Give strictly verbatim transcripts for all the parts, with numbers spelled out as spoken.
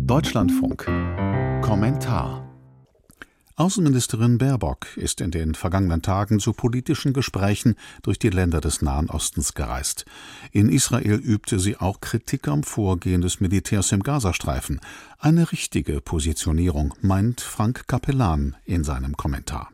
Deutschlandfunk. Kommentar. Außenministerin Baerbock ist in den vergangenen Tagen zu politischen Gesprächen durch die Länder des Nahen Ostens gereist. In Israel übte sie auch Kritik am Vorgehen des Militärs im Gazastreifen. Eine richtige Positionierung, meint Frank Capellan in seinem Kommentar.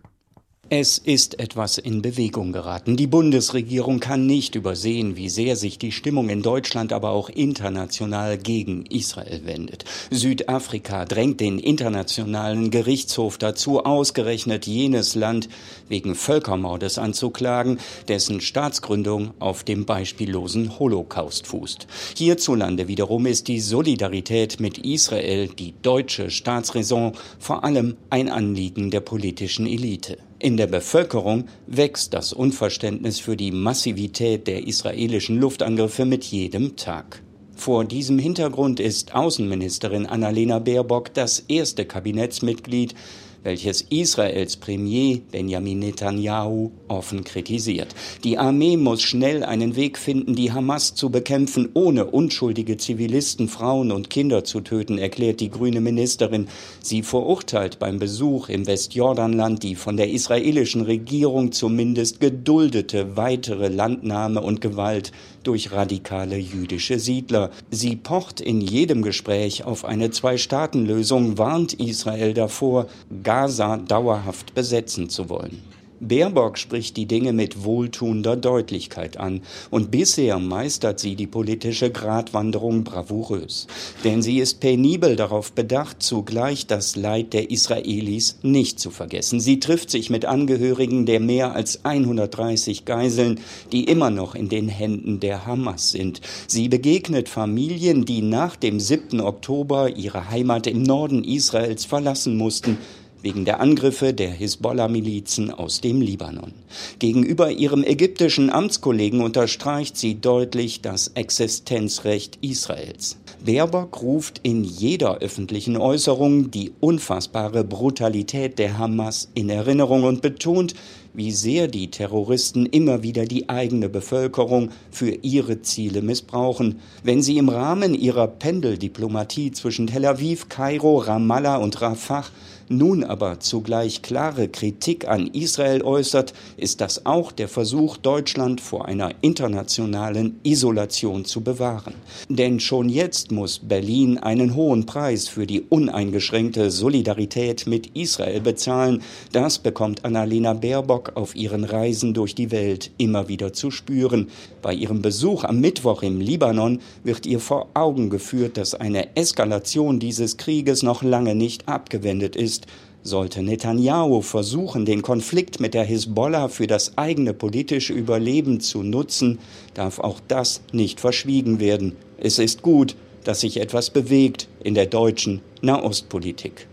Es ist etwas in Bewegung geraten. Die Bundesregierung kann nicht übersehen, wie sehr sich die Stimmung in Deutschland, aber auch international gegen Israel wendet. Südafrika drängt den Internationalen Gerichtshof dazu, ausgerechnet jenes Land wegen Völkermordes anzuklagen, dessen Staatsgründung auf dem beispiellosen Holocaust fußt. Hierzulande wiederum ist die Solidarität mit Israel, die deutsche Staatsräson, vor allem ein Anliegen der politischen Elite. In der Bevölkerung wächst das Unverständnis für die Massivität der israelischen Luftangriffe mit jedem Tag. Vor diesem Hintergrund ist Außenministerin Annalena Baerbock das erste Kabinettsmitglied, welches Israels Premier Benjamin Netanyahu offen kritisiert. Die Armee muss schnell einen Weg finden, die Hamas zu bekämpfen, ohne unschuldige Zivilisten, Frauen und Kinder zu töten, erklärt die grüne Ministerin. Sie verurteilt beim Besuch im Westjordanland die von der israelischen Regierung zumindest geduldete weitere Landnahme und Gewalt durch radikale jüdische Siedler. Sie pocht in jedem Gespräch auf eine Zwei-Staaten-Lösung, warnt Israel davor, Gaza dauerhaft besetzen zu wollen. Baerbock spricht die Dinge mit wohltuender Deutlichkeit an und bisher meistert sie die politische Gratwanderung bravourös. Denn sie ist penibel darauf bedacht, zugleich das Leid der Israelis nicht zu vergessen. Sie trifft sich mit Angehörigen der mehr als hundertdreißig Geiseln, die immer noch in den Händen der Hamas sind. Sie begegnet Familien, die nach dem siebten Oktober ihre Heimat im Norden Israels verlassen mussten, wegen der Angriffe der Hisbollah-Milizen aus dem Libanon. Gegenüber ihrem ägyptischen Amtskollegen unterstreicht sie deutlich das Existenzrecht Israels. Baerbock ruft in jeder öffentlichen Äußerung die unfassbare Brutalität der Hamas in Erinnerung und betont, wie sehr die Terroristen immer wieder die eigene Bevölkerung für ihre Ziele missbrauchen. Wenn sie im Rahmen ihrer Pendeldiplomatie zwischen Tel Aviv, Kairo, Ramallah und Rafah nun aber zugleich klare Kritik an Israel äußert, ist das auch der Versuch, Deutschland vor einer internationalen Isolation zu bewahren. Denn schon jetzt muss Berlin einen hohen Preis für die uneingeschränkte Solidarität mit Israel bezahlen. Das bekommt Annalena Baerbock auf ihren Reisen durch die Welt immer wieder zu spüren. Bei ihrem Besuch am Mittwoch im Libanon wird ihr vor Augen geführt, dass eine Eskalation dieses Krieges noch lange nicht abgewendet ist. Sollte Netanyahu versuchen, den Konflikt mit der Hisbollah für das eigene politische Überleben zu nutzen, darf auch das nicht verschwiegen werden. Es ist gut, dass sich etwas bewegt in der deutschen Nahostpolitik.